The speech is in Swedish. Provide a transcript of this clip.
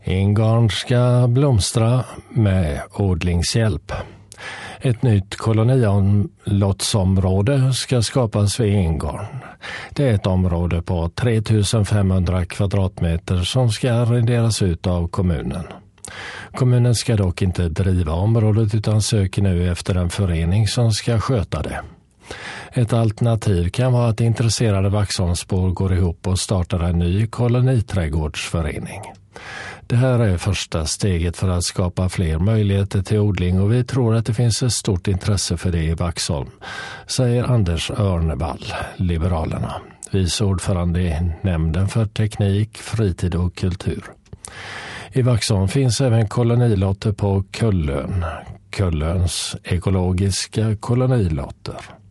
Engarn ska blomstra med odlingshjälp. Ett nytt kolonilottsområde ska skapas vid Engarn. Det är ett område på 3500 kvadratmeter som ska arrenderas ut av kommunen. Kommunen ska dock inte driva området utan söker nu efter en förening som ska sköta det. Ett alternativ kan vara att intresserade Vaxholmsbor går ihop och startar en ny koloniträdgårdsförening. Det här är första steget för att skapa fler möjligheter till odling och vi tror att det finns ett stort intresse för det i Vaxholm, säger Anders Örnevall, Liberalerna, vice ordförande i Nämnden för teknik, fritid och kultur. I Vaxholm finns även kolonilotter på Kullön, Kullöns ekologiska kolonilotter.